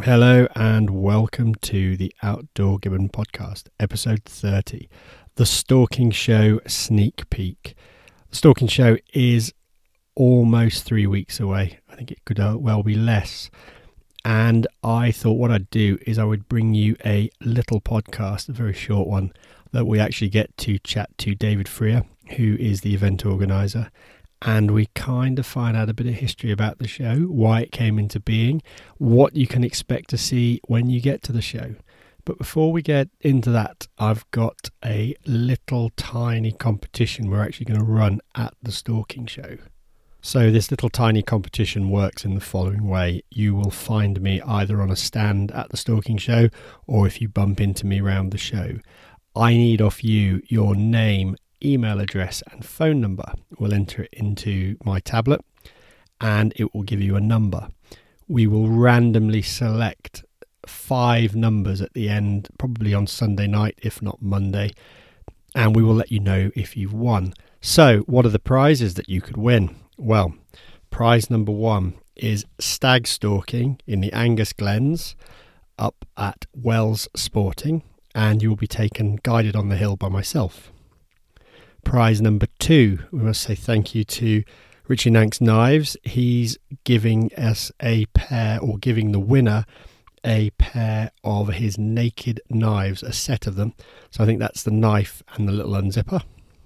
Hello and welcome to the Outdoor Gibbon Podcast, episode 30, The Stalking Show Sneak Peek. The Stalking Show is almost 3 weeks away. I think it could well be less. And I thought what I'd do is I would bring you a little podcast, a very short one, that we actually get to chat to David Freer, who is the event organiser. And we kind of find out a bit of history about the show, why it came into being, what you can expect to see when you get to the show. But before we get into that, I've got a little tiny competition we're actually going to run at the Stalking Show. So this little tiny competition works in the following way. You will find me either on a stand at the Stalking Show, or if you bump into me around the show. I need off you your name, email address and phone number. We'll enter it into my tablet and it will give you a number. We will randomly select 5 numbers at the end, probably on Sunday night, if not Monday, and we will let you know if you've won. So what are the prizes that you could win? Well, prize number 1 is stag stalking in the Angus Glens up at Wells Sporting, and you will be taken guided on the hill by myself. Prize number 2, we must say thank you to Richie Nanks Knives. He's giving us a pair, or giving the winner a pair of his naked knives, a set of them. So I think that's the knife and the little unzipper.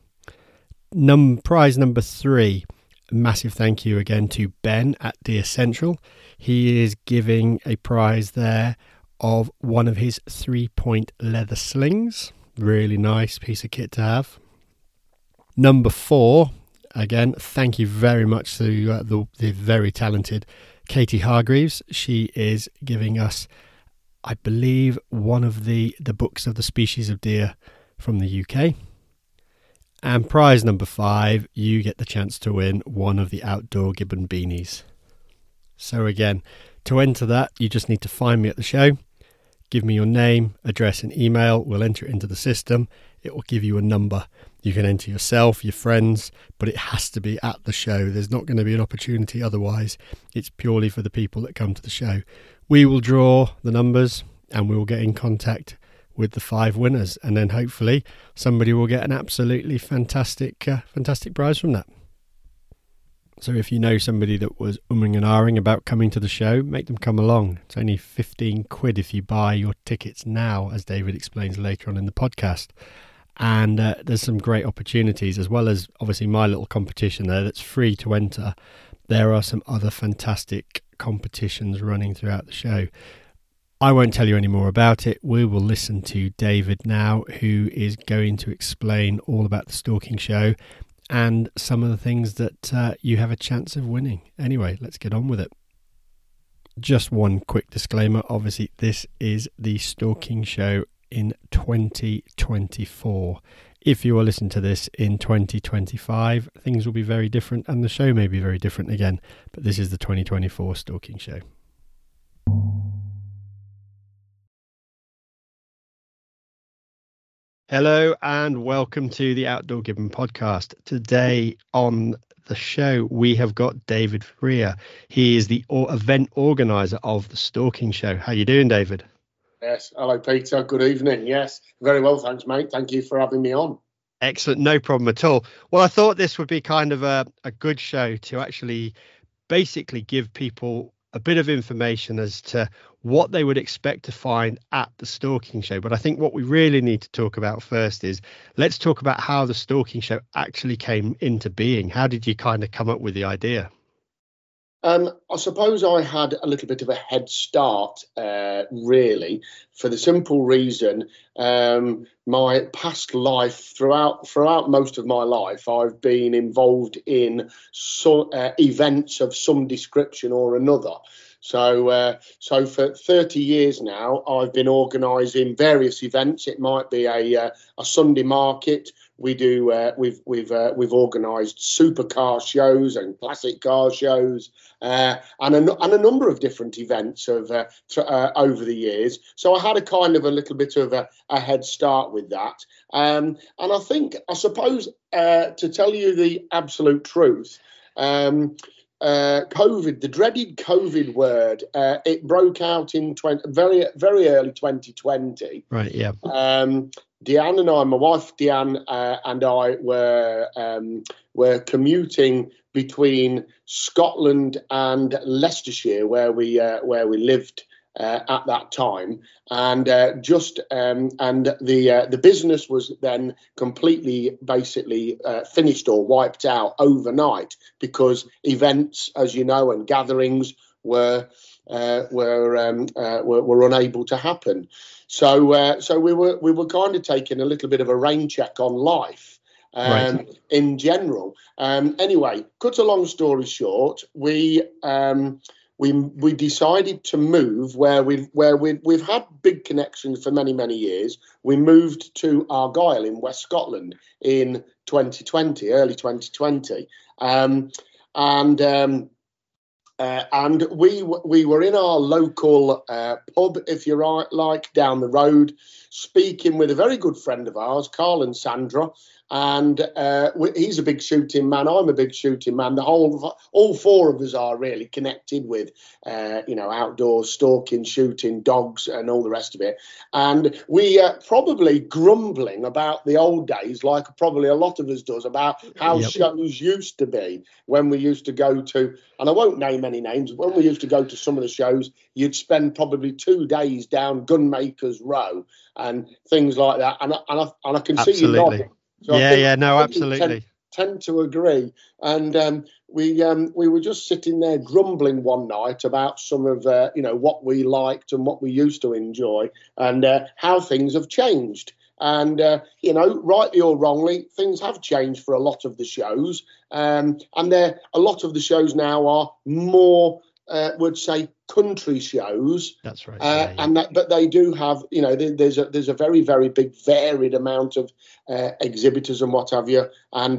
Prize number 3, massive thank you again to Ben at Deer Central. He is giving a prize there of one of his 3-point leather slings. Really nice piece of kit to have. Number 4, again, thank you very much to the very talented Katie Hargreaves. She is giving us, I believe, one of the books of the species of deer from the UK. And prize number 5, you get the chance to win one of the Outdoor Gibbon beanies. So again, to enter that, you just need to find me at the show. Give me your name, address and email. We'll enter it into the system. It will give you a number. You can enter yourself, your friends, but it has to be at the show. There's not going to be an opportunity otherwise. It's purely for the people that come to the show. We will draw the numbers and we will get in contact with the 5 winners. And then hopefully somebody will get an absolutely fantastic prize from that. So if you know somebody that was umming and ahhing about coming to the show, make them come along. It's only 15 quid if you buy your tickets now, as David explains later on in the podcast. And there's some great opportunities, as well as obviously my little competition there that's free to enter. There are some other fantastic competitions running throughout the show. I won't tell you any more about it. We will listen to David now, who is going to explain all about the Stalking Show and some of the things that you have a chance of winning. Anyway, let's get on with it. Just one quick disclaimer. Obviously, this is the Stalking Show in 2024. If you are listening to this in 2025, things will be very different and the show may be very different again. But this is the 2024 Stalking Show. Hello and welcome to the Outdoor Gibbon Podcast. Today on the show we have got David Freer. He is the event organizer of the Stalking Show. How you doing, David? Yes. Hello, Peter. Good evening. Yes. Very well. Thanks, mate. Thank you for having me on. Excellent. No problem at all. Well, I thought this would be kind of a good show to actually basically give people a bit of information as to what they would expect to find at the Stalking Show. But I think what we really need to talk about first is let's talk about how the Stalking Show actually came into being. How did you kind of come up with the idea? I suppose I had a little bit of a head start, really, for the simple reason my past life, throughout most of my life, I've been involved in events of some description or another. So for 30 years now, I've been organising various events. It might be a Sunday market. We do. We've organised supercar shows and classic car shows, and a number of different events over the years. So I had a kind of a little bit of a head start with that. And I suppose to tell you the absolute truth, COVID, the dreaded COVID word, it broke out in very, very early 2020. Right, yeah. Deanne and I, my wife Deanne, and I were commuting between Scotland and Leicestershire, where we lived at that time, and the business was then completely, basically finished or wiped out overnight, because events, as you know, and gatherings were unable to happen. So we were kind of taking a little bit of a rain check on life. Right. In general. Anyway, cut a long story short, we decided to move where we've had big connections for many years. We moved to Argyll in West Scotland in 2020, early 2020, and we were in our local pub, if you like, down the road, speaking with a very good friend of ours, Carl and Sandra. And he's a big shooting man. I'm a big shooting man. All four of us are really connected with, outdoors, stalking, shooting, dogs, and all the rest of it. And we probably grumbling about the old days, like probably a lot of us does, about how shows used to be when we used to go to, and I won't name any names, but when we used to go to some of the shows, you'd spend probably 2 days down Gunmakers Row and things like that. And I can see you nodding. So absolutely. Tend to agree. And we were just sitting there grumbling one night about some of what we liked and what we used to enjoy, and how things have changed. And rightly or wrongly, things have changed for a lot of the shows. And a lot of the shows now are more, would say, country shows. That's right. But they do have, there's a very, very big varied amount of exhibitors and what have you, and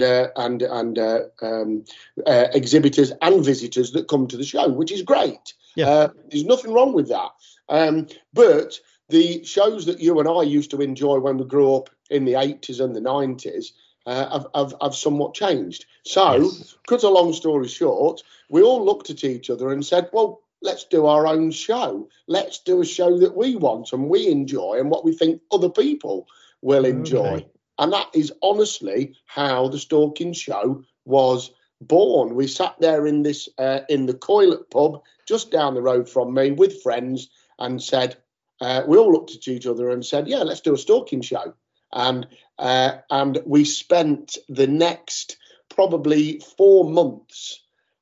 exhibitors and visitors that come to the show, which is great. Yeah. There's nothing wrong with that. But the shows that you and I used to enjoy when we grew up in the 80s and the 90s have somewhat changed. So, cut a long story short, we all looked at each other and said, well, let's do our own show. Let's do a show that we want and we enjoy and what we think other people will enjoy. Okay. And that is honestly how the Stalking Show was born. We sat there in this in the Coilet pub just down the road from me with friends and said, we all looked at each other and said, yeah, let's do a Stalking Show. And we spent the next probably 4 months,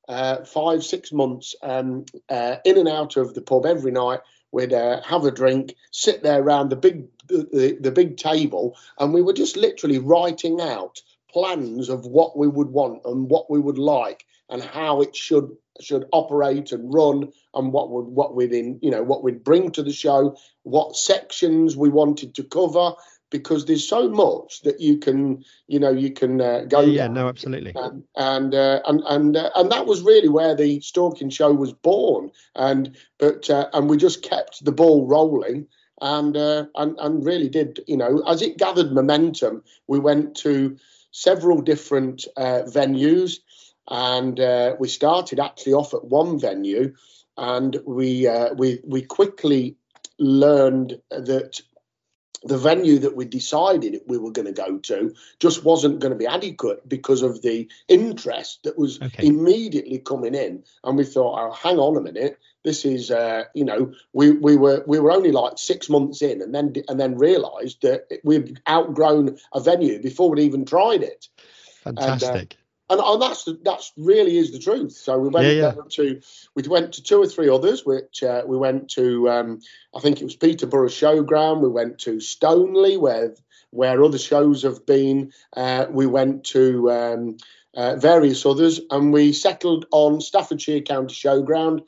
5-6 months, in and out of the pub every night. We'd have a drink, sit there around the big table, and we were just literally writing out plans of what we would want and what we would like and how it should operate and run, and what we'd bring to the show, what sections we wanted to cover. Because there's so much that you can go. Yeah, no, absolutely. And that was really where the Stalking Show was born. And we just kept the ball rolling, and really did. As it gathered momentum, we went to several different venues, and we started actually off at one venue, and we quickly learned that the venue that we decided we were going to go to just wasn't going to be adequate because of the interest that was immediately coming in. And we thought, oh, hang on a minute, this is, we were only like 6 months in, and then realised that we'd outgrown a venue before we'd even tried it. Fantastic. And that's really is the truth. So we went to 2 or 3 others, which we went to. I think it was Peterborough Showground. We went to Stoneleigh, where other shows have been. We went to various others, and we settled on Staffordshire County Showground,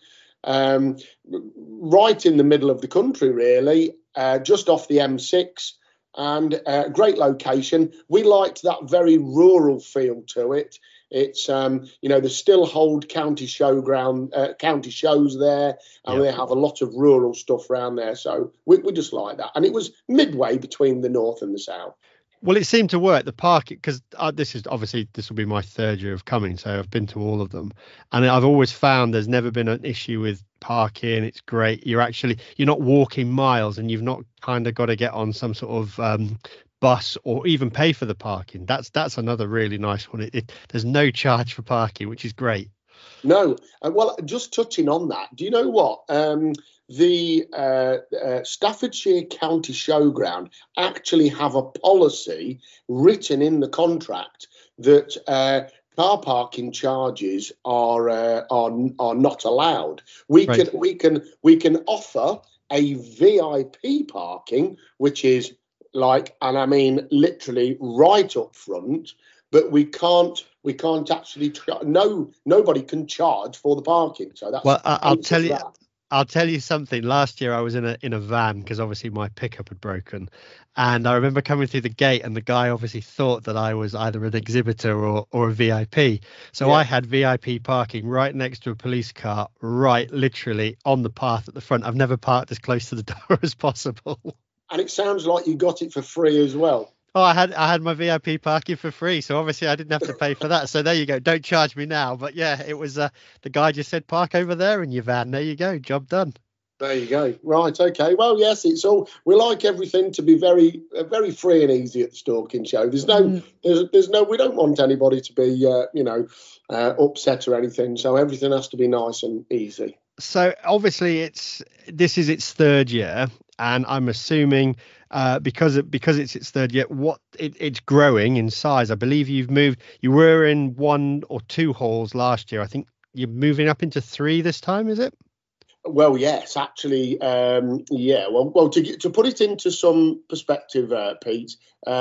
right in the middle of the country, really, just off the M6. And great location. We liked that very rural feel to it. It's they still hold county showground, county shows there, and they have a lot of rural stuff around there. So we just like that, and it was midway between the north and the south. Well, it seemed to work. The park, because this will be my third year of coming, so I've been to all of them, and I've always found there's never been an issue with parking. It's great. You're not walking miles, and you've not kind of got to get on some sort of bus or even pay for the parking. That's another really nice one. There's no charge for parking, which is great. No, well, just touching on that, do you know what? The Staffordshire County Showground actually have a policy written in the contract that car parking charges are not allowed. We can offer a VIP parking, which is like, and I mean literally right up front, but we can't actually nobody can charge for the parking. So that's, well, I'll tell you something. Last year I was in a van because obviously my pickup had broken, and I remember coming through the gate and the guy obviously thought that I was either an exhibitor or a VIP. So yeah. I had VIP parking right next to a police car, right literally on the path at the front. I've never parked as close to the door as possible. And it sounds like you got it for free as well. Oh, I had my VIP parking for free, so obviously I didn't have to pay for that. So there you go. Don't charge me now. But yeah, it was the guy just said park over there in your van. There you go. Job done. There you go. Right. Okay. Well, yes, it's all. We like everything to be very, very free and easy at the Stalking Show. There's no. We don't want anybody to be, upset or anything. So everything has to be nice and easy. So obviously this is its third year, and I'm assuming because it's its third year, it's growing in size. I believe you've moved. You were in 1 or 2 halls last year. I think you're moving up into 3 this time. Is it? Well, yes, actually, yeah. Well, to put it into some perspective, Pete.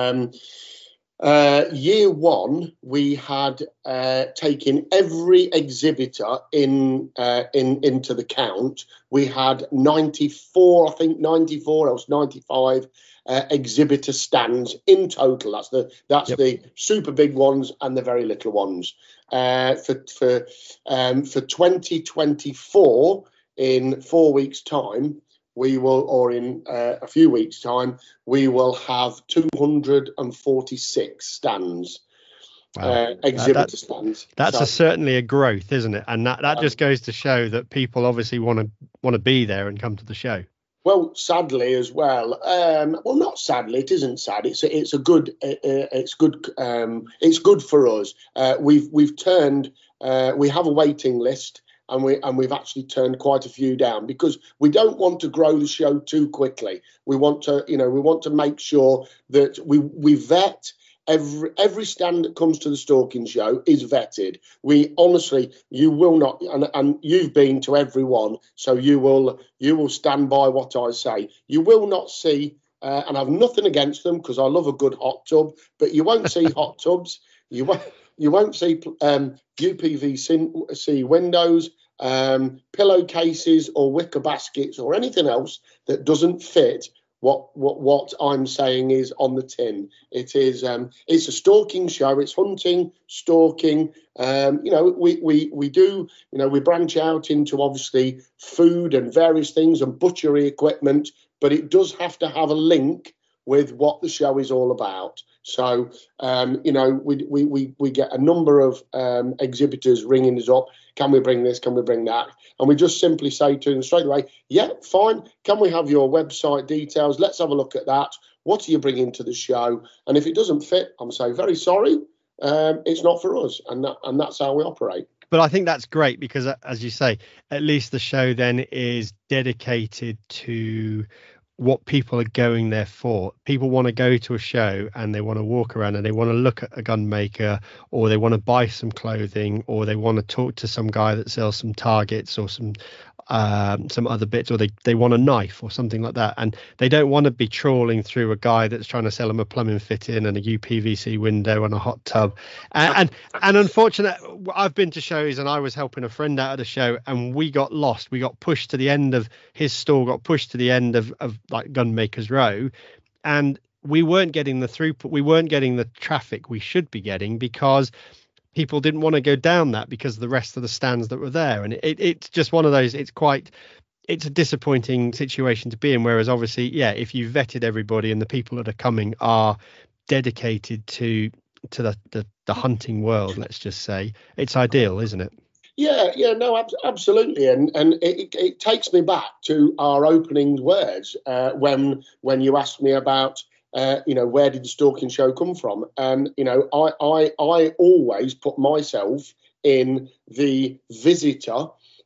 Year 1, we had taken every exhibitor into the count. We had 94, else 95 exhibitor stands in total. That's the super big ones and the very little ones. For 2024, in 4 weeks' time, we will, or in a few weeks' time, we will have 246 stands, exhibitor stands. That's certainly a growth, isn't it? And that just goes to show that people obviously want to be there and come to the show. Well, sadly as well. Well, not sadly. It isn't sad. It's good. It's good for us. We've turned. We have a waiting list. And we've actually turned quite a few down because we don't want to grow the show too quickly. We want to make sure that we vet every stand that comes to the Stalking Show is vetted. We honestly, you will not, and you've been to every one, so you will stand by what I say. You will not see, and I've nothing against them because I love a good hot tub, but you won't see hot tubs. You won't see UPVC windows, pillowcases or wicker baskets or anything else that doesn't fit what I'm saying is on the tin. It is it's a stalking show. It's hunting, stalking. We do, we branch out into obviously food and various things and butchery equipment, but it does have to have a link with what the show is all about. So, we get a number of exhibitors ringing us up. Can we bring this? Can we bring that? And we just simply say to them straight away, yeah, fine. Can we have your website details? Let's have a look at that. What are you bringing to the show? And if it doesn't fit, I'm saying, very sorry, it's not for us. And that's how we operate. But I think that's great because, as you say, at least the show then is dedicated to what people are going there for. People want to go to a show and they want to walk around and they want to look at a gun maker, or they want to buy some clothing, or they want to talk to some guy that sells some targets or some other bits, or they want a knife or something like that, and they don't want to be trawling through a guy that's trying to sell them a plumbing fit-in and a UPVC window and a hot tub. And unfortunately, I've been to shows and I was helping a friend out at a show and we got lost. We got pushed to the end of his stall, got pushed to the end of like Gunmakers Row, and we weren't getting the throughput, we weren't getting the traffic we should be getting because people didn't want to go down that because of the rest of the stands that were there. And it's just one of those, it's a disappointing situation to be in. Whereas obviously, yeah, if you've vetted everybody and the people that are coming are dedicated to the hunting world, let's just say, it's ideal, isn't it? Yeah, no, absolutely, and it takes me back to our opening words when you asked me about where did the stalking show come from, and I always put myself in the visitor.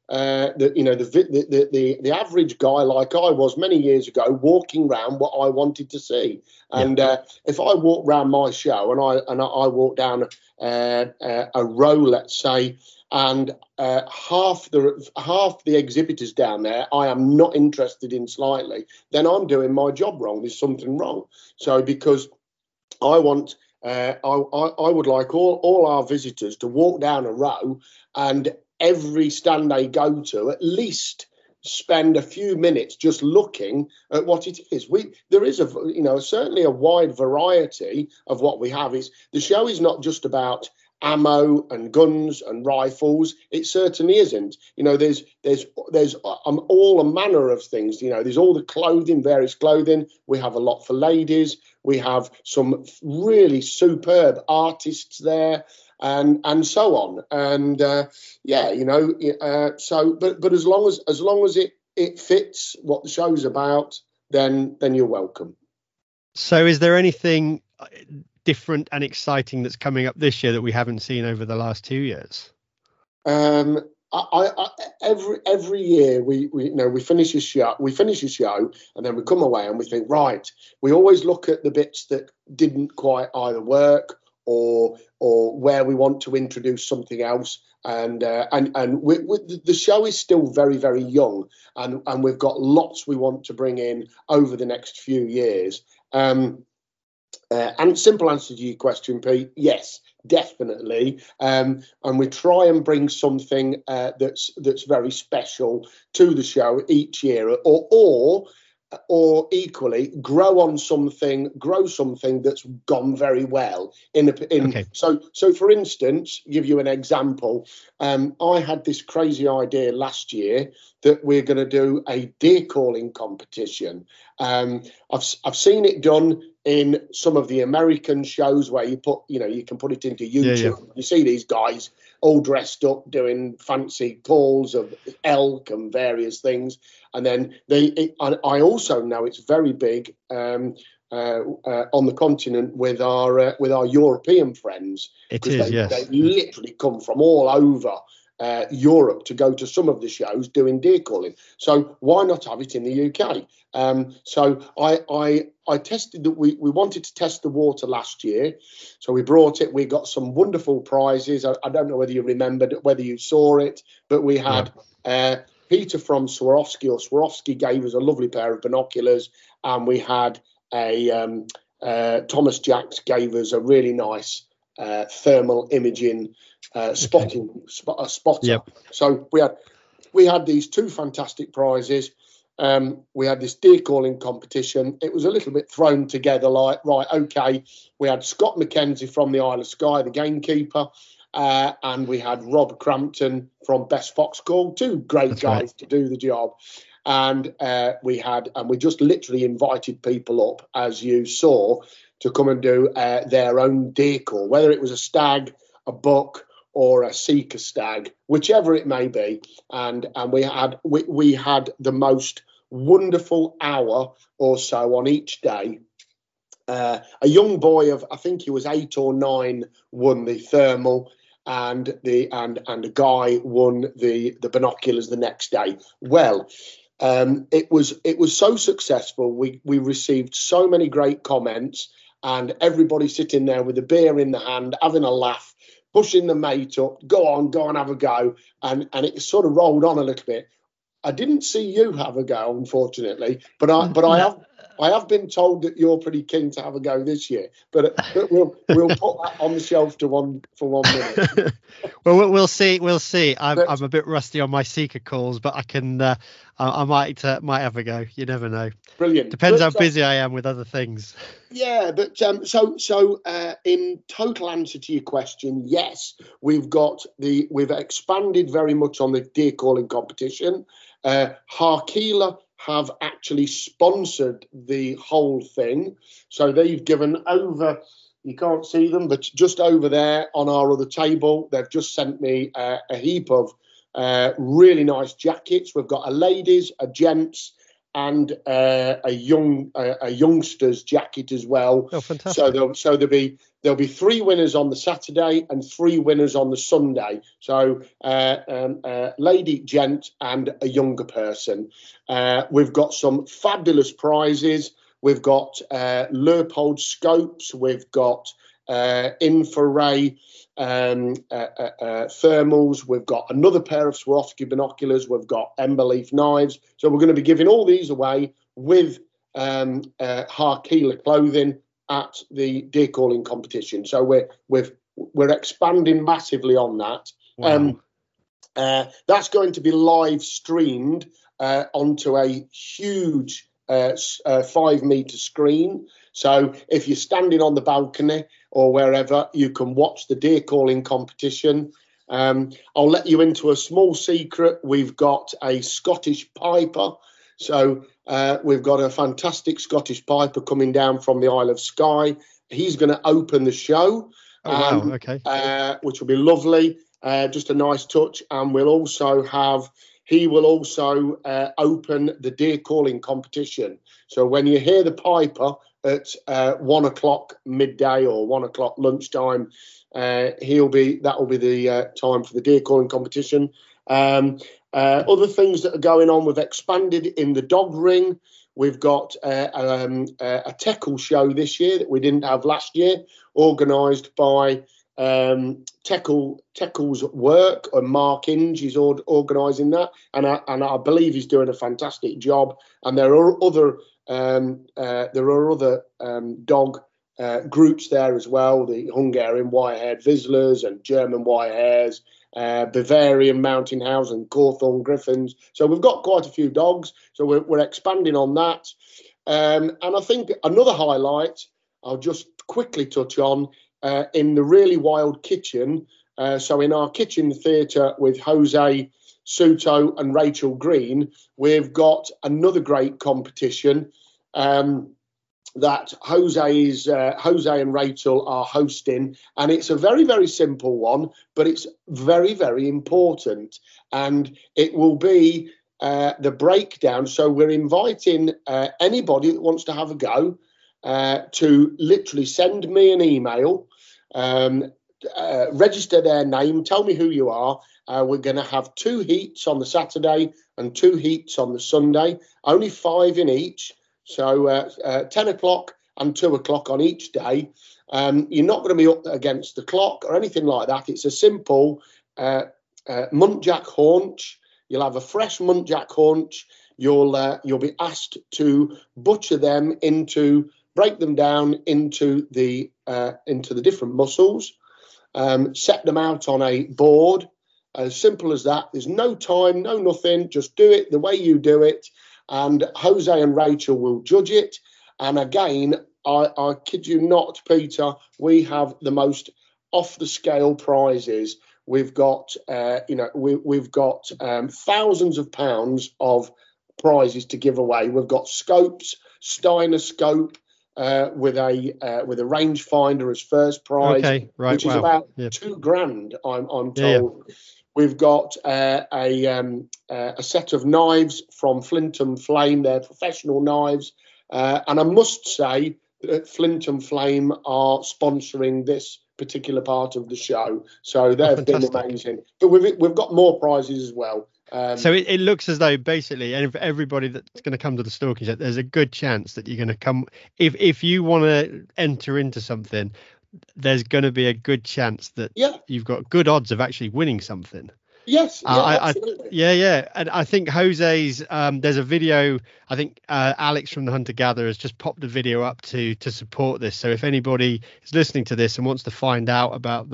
The average guy like I was many years ago, walking around what I wanted to see, and if I walk around my show and I walk down a row, let's say, and half the exhibitors down there I am not interested in slightly, then I'm doing my job wrong. There's something wrong. So because I want. I would like all our visitors to walk down a row, and every stand they go to, at least spend a few minutes just looking at what it is. There is certainly a wide variety of what we have. Is the show is not just about ammo and guns and rifles. It certainly isn't. There's all a manner of things. There's all the clothing, various clothing. We have a lot for ladies. We have some really superb artists there, and so on. And but as long as it fits what the show's about, then you're welcome. So is there anything different and exciting that's coming up this year that we haven't seen over the last 2 years? Every year we finish a show, and then we come away and we think, right, we always look at the bits that didn't quite either work or where we want to introduce something else. And the show is still very, very young, and we've got lots we want to bring in over the next few years. And simple answer to your question, Pete, yes, definitely. And we try and bring something that's very special to the show each year, or equally grow something that's gone very well. Okay. So for instance, give you an example. I had this crazy idea last year that we're going to do a deer calling competition. I've seen it done in some of the American shows where you can put it into YouTube. Yeah. You see these guys all dressed up doing fancy calls of elk and various things, and then I also know it's very big on the continent with our European friends. It is, yes. They literally come from all over Europe to go to some of the shows doing deer calling. So why not have it in the UK? So I tested that. We wanted to test the water last year, so we brought it. We got some wonderful prizes. I don't know whether you remembered, whether you saw it, but we had Peter from Swarovski gave us a lovely pair of binoculars, and we had Thomas Jacks gave us a really nice thermal imaging spotter. Yep. So we had these two fantastic prizes. We had this deer calling competition. It was a little bit thrown together, like, right, okay. We had Scott McKenzie from the Isle of Skye, the gamekeeper, and we had Rob Crampton from Best Fox Call, two great guys to do the job. And we just literally invited people up, as you saw, to come and do their own deer call, whether it was a stag, a buck, or a seeker stag, whichever it may be. And we had the most wonderful hour or so on each day. A young boy of, I think he was 8 or 9, won the thermal, and a guy won the binoculars the next day. Well, it was so successful. We received so many great comments, and everybody sitting there with a beer in the hand, having a laugh, pushing the mate up, go on, have a go. And it sort of rolled on a little bit. I didn't see you have a go, unfortunately, but I have been told that you're pretty keen to have a go this year. But we'll put that on the shelf for 1 minute. Well, we'll see. I'm a bit rusty on my seeker calls, but I can. I might have a go. You never know. Brilliant. Depends how busy I am with other things. Yeah, but so in total answer to your question, yes, we've expanded very much on the deer calling competition. Harkeela have actually sponsored the whole thing. So they've given over, you can't see them, but just over there on our other table, they've just sent me a heap of really nice jackets. We've got a ladies, a gents, and a youngster's jacket as well. Oh, fantastic! So there'll be 3 winners on the Saturday and 3 winners on the Sunday. So lady, gent, and a younger person. We've got some fabulous prizes. We've got Leupold scopes. We've got infrared thermals. We've got another pair of Swarovski binoculars. We've got ember leaf knives. So we're going to be giving all these away with Harkeela clothing at the deer calling competition. So we're expanding massively on that. Wow. That's going to be live streamed onto a huge 5-meter screen. So if you're standing on the balcony or wherever, you can watch the deer calling competition. I'll let you into a small secret. We've got a Scottish piper. So we've got a fantastic Scottish piper coming down from the Isle of Skye. He's going to open the show. Oh, wow. Okay. Which will be lovely. Just a nice touch. And he will also open the deer calling competition. So when you hear the piper at 1 o'clock midday or 1 o'clock lunchtime, that will be the time for the deer calling competition. Other things that are going on, we've expanded in the dog ring. We've got a Teckle show this year that we didn't have last year, organised by Teckle's work, and Mark Inge is organising that, and I believe he's doing a fantastic job. And there are other dog groups there as well, the Hungarian wire-haired Vizslers and German wire-hairs, Bavarian mountain hounds and Cawthorne Griffins. So we've got quite a few dogs, so we're expanding on that. And I think another highlight I'll just quickly touch on, in the Really Wild Kitchen, so in our kitchen theatre with Jose Suto and Rachel Green, we've got another great competition that Jose and Rachel are hosting, and it's a very, very simple one, but it's very, very important, and it will be the breakdown. So we're inviting anybody that wants to have a go to literally send me an email, register their name, tell me who you are. We're going to have 2 heats on the Saturday and 2 heats on the Sunday, only 5 in each. So 10 o'clock and 2 o'clock on each day. You're not going to be up against the clock or anything like that. It's a simple muntjac haunch. You'll have a fresh muntjac haunch. You'll be asked to butcher them break them down into the different muscles, set them out on a board. As simple as that. There's no time, no nothing. Just do it the way you do it. And Jose and Rachel will judge it. And again, I kid you not, Peter, we have the most off the scale prizes. We've got, we've got thousands of pounds of prizes to give away. We've got scopes, Steiner scope with a rangefinder as first prize, which is about £2,000. I'm told. Yeah. We've got a set of knives from Flint and Flame. They're professional knives. And I must say that Flint and Flame are sponsoring this particular part of the show. So they've been amazing. But we've got more prizes as well. So it looks as though basically, and for everybody that's going to come to the Stalking Show, there's a good chance that you're going to come. If you want to enter into something, there's going to be a good chance that you've got good odds of actually winning something. Yes, absolutely. And I think Jose's, there's a video, I think Alex from the Hunter Gatherer has just popped a video up to support this. So if anybody is listening to this and wants to find out about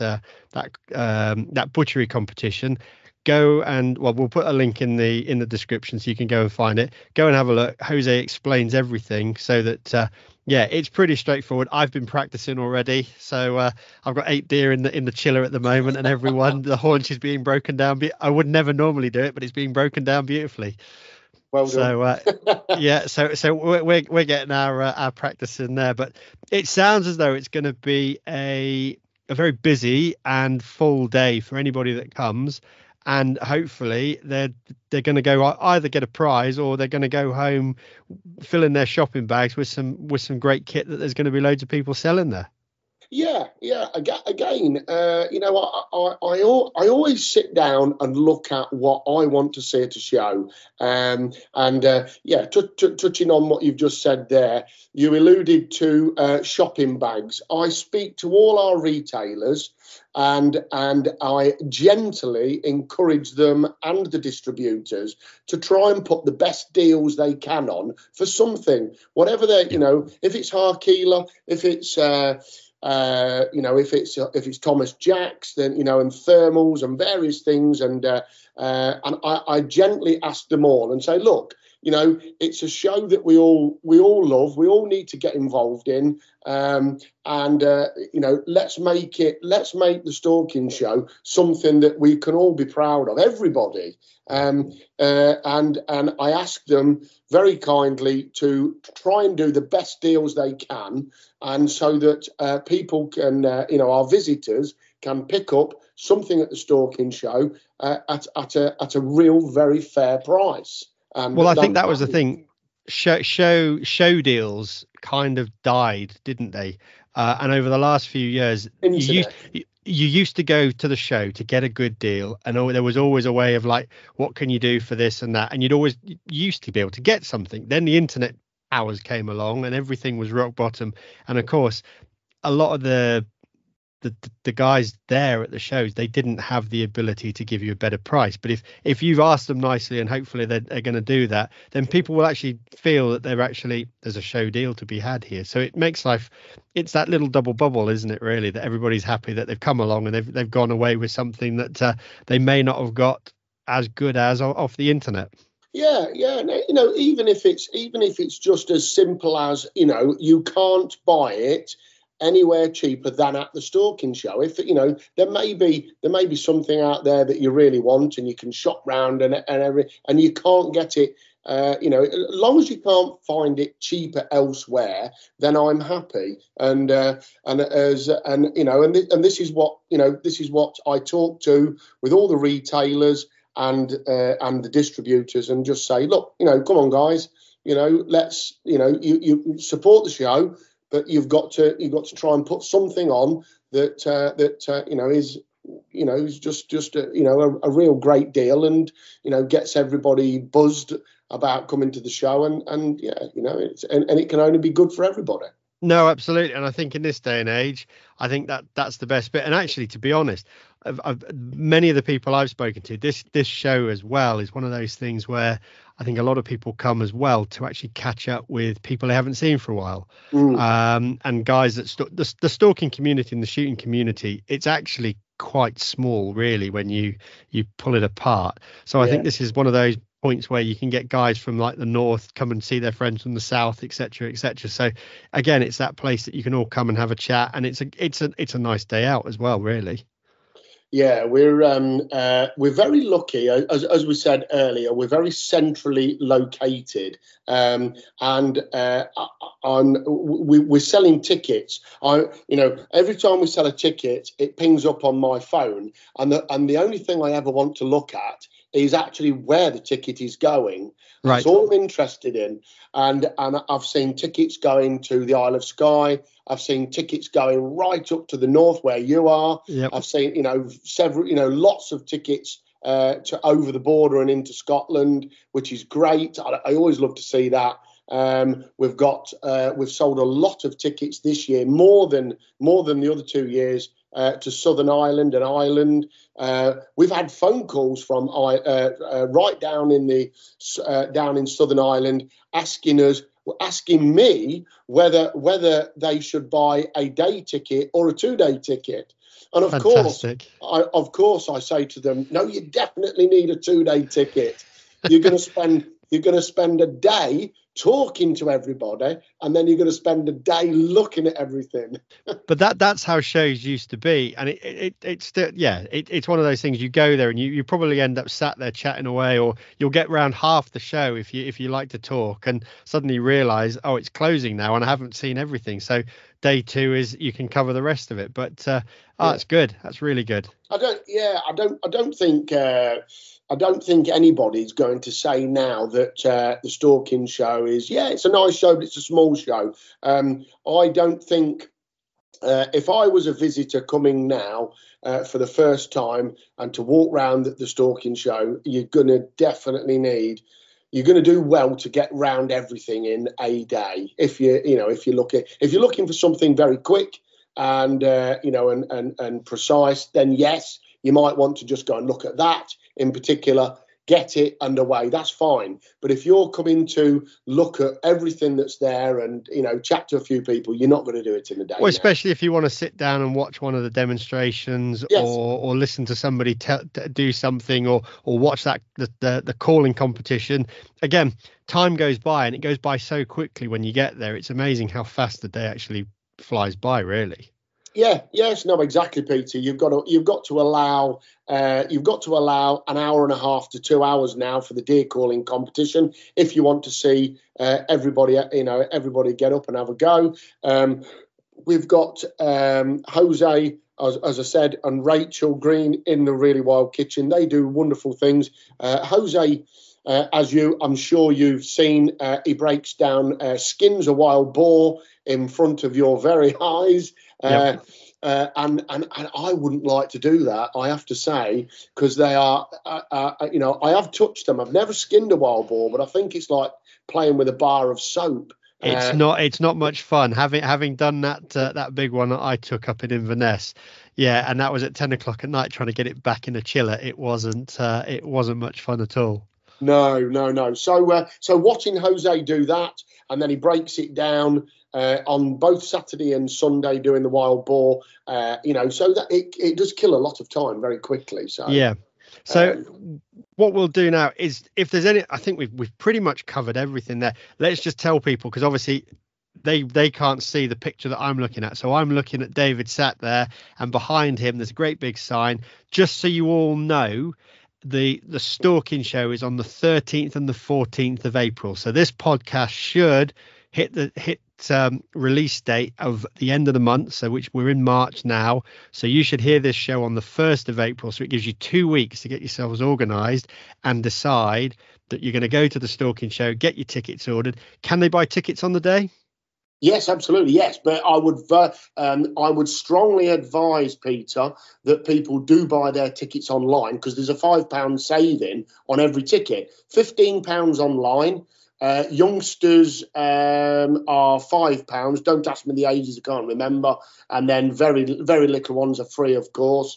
that butchery competition, go and we'll put a link in the description so you can go and find it. Go and have a look. Jose explains everything so that it's pretty straightforward. I've been practicing already, so I've got 8 deer in the chiller at the moment, and the haunch is being broken down. I would never normally do it, but it's being broken down beautifully. Well So yeah, so we're getting our practice in there, but it sounds as though it's going to be a very busy and full day for anybody that comes, and hopefully they're going to go either get a prize or they're going to go home filling their shopping bags with some great kit that there's going to be loads of people selling there. Yeah. Again, I always sit down and look at what I want to see at a show. Touching on what you've just said there, you alluded to shopping bags. I speak to all our retailers, and I gently encourage them and the distributors to try and put the best deals they can on for something, whatever they, if it's Harkeela, if it's if it's Thomas Jacks, then and thermals and various things, and I gently ask them all and say, look, it's a show that we all love, we all need to get involved in, let's make the Stalking Show something that we can all be proud of, everybody. And I ask them very kindly to try and do the best deals they can, and so that people can, our visitors can pick up something at the Stalking Show at a real, very fair price. Well, I think that was the thing. Show deals kind of died, didn't they? And over the last few years, you used to go to the show to get a good deal, and there was always a way of like, what can you do for this and that? And you used to be able to get something. Then the internet hours came along, and everything was rock bottom. And of course, a lot of the guys there at the shows, they didn't have the ability to give you a better price. But if you've asked them nicely, and hopefully they're going to do that, then people will actually feel that there's a show deal to be had here. So it makes life, it's that little double bubble, isn't it, really, that everybody's happy that they've come along and they've gone away with something that they may not have got as good as off the internet. Yeah. Even if it's just as simple as, you can't buy it anywhere cheaper than at the Stalking Show. If there may be something out there that you really want, and you can shop round and you can't get it. As long as you can't find it cheaper elsewhere, then I'm happy. And this is what I talk to with all the retailers and the distributors, and just say, look, come on, guys, let's you support the show. But you've got to try and put something on that is just a real great deal, and gets everybody buzzed about coming to the show, and it can only be good for everybody. No, absolutely. And I think in this day and age, I think that's the best bit. And actually, to be honest, many of the people I've spoken to, this show as well is one of those things where I think a lot of people come as well to actually catch up with people they haven't seen for a while. And guys that the stalking community and the shooting community, it's actually quite small, really, when you pull it apart. So I think this is one of those points where you can get guys from like the north come and see their friends from the south, etc. So again, it's that place that you can all come and have a chat, and it's a nice day out as well, really. Yeah, we're very lucky, as we said earlier. We're very centrally located, and we're selling tickets. Every time we sell a ticket, it pings up on my phone, and the only thing I ever want to look at is actually where the ticket is going. Right. That's all I'm interested in. And I've seen tickets going to the Isle of Skye. I've seen tickets going right up to the north where you are. Yep. I've seen, several, lots of tickets to over the border and into Scotland, which is great. I always love to see that. We've sold a lot of tickets this year, more than the other 2 years, to Southern Ireland and Ireland. We've had phone calls from right down in Southern Ireland asking me whether they should buy a day ticket or a 2-day ticket. And of course I say to them, no, you definitely need a 2-day ticket. You're going to spend a day talking to everybody, and then you're going to spend a day looking at everything. But that's how shows used to be, and it's still, it's one of those things. You go there and you probably end up sat there chatting away, or you'll get round half the show if you like to talk, and suddenly realise, oh, it's closing now and I haven't seen everything. So day 2 is you can cover the rest of it. But that's good. That's really good. I don't think anybody's going to say now that the Stalking Show is, it's a nice show, but it's a small show. I don't think if I was a visitor coming now for the first time and to walk around the Stalking Show, you're going to do well to get round everything in a day. If you're looking for something very quick and and precise, then yes, you might want to just go and look at that in particular, get it underway. That's fine. But if you're coming to look at everything that's there and chat to a few people, you're not going to do it in a day. Well, especially if you want to sit down and watch one of the demonstrations, yes, or listen to somebody do something, or watch the calling competition. Again, time goes by, and it goes by so quickly when you get there. It's amazing how fast the day actually flies by, really. Yes, no, exactly, Peter. You've got to allow an hour and a half to 2 hours now for the deer calling competition if you want to see everybody get up and have a go. We've got Jose, as I said, and Rachel Green in the Really Wild Kitchen. They do wonderful things. Jose, I'm sure you've seen, he breaks down, skins a wild boar in front of your very eyes. Yep. And I wouldn't like to do that, I have to say, because they are, I have touched them. I've never skinned a wild boar, but I think it's like playing with a bar of soap. It's not much fun having done that big one that I took up in Inverness. Yeah, and that was at 10 o'clock at night, trying to get it back in a chiller. It wasn't much fun at all. No. So watching Jose do that, and then he breaks it down on both Saturday and Sunday doing the wild boar, so that it does kill a lot of time very quickly. So yeah. So what we'll do now is, if there's any, I think we've pretty much covered everything there. Let's just tell people, because obviously they can't see the picture that I'm looking at. So I'm looking at David sat there, and behind him there's a great big sign. Just so you all know, the Stalking Show is on the 13th and the 14th of April. So this podcast should hit release date of the end of the month, so which we're in March now. So you should hear this show on the 1st of April. So it gives you 2 weeks to get yourselves organised and decide that you're going to go to the Stalking Show, get your tickets ordered. Can they buy tickets on the day? Yes, absolutely. Yes, but I would strongly advise, Peter, that people do buy their tickets online, because there's a £5 saving on every ticket. £15 online. Youngsters are £5. Don't ask me the ages, I can't remember. And then very, very little ones are free, of course.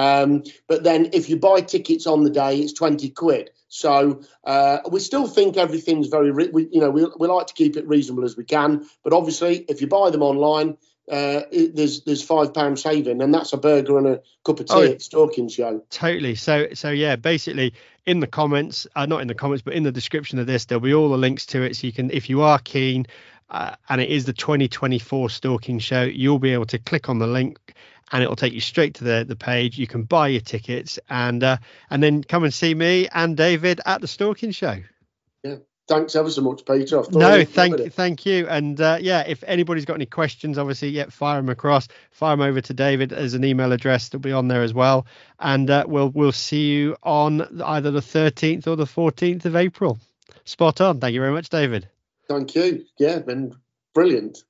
But then if you buy tickets on the day, it's 20 quid. So we still think everything's very, we like to keep it reasonable as we can. But obviously, if you buy them online, there's £5 saving, and that's a burger and a cup of tea at the Stalking Show. Totally. So yeah, basically in the comments, not in the comments, but in the description of this, there'll be all the links to it. So you can, if you are keen, and it is the 2024 Stalking Show, you'll be able to click on the link, and it'll take you straight to the page. You can buy your tickets and then come and see me and David at the Stalking Show. Yeah. Thanks ever so much, Peter. Thank you. And if anybody's got any questions, obviously, fire them across. Fire them over to David. There's an email address that'll be on there as well. And we'll see you on either the 13th or the 14th of April. Spot on. Thank you very much, David. Thank you. Yeah, been brilliant.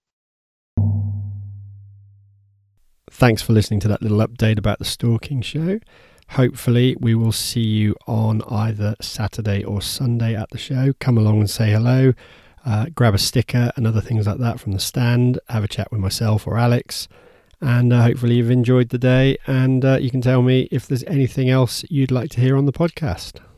Thanks for listening to that little update about the Stalking Show. Hopefully we will see you on either Saturday or Sunday at the show. Come along and say hello, grab a sticker and other things like that from the stand, have a chat with myself or Alex, and hopefully you've enjoyed the day, and you can tell me if there's anything else you'd like to hear on the podcast.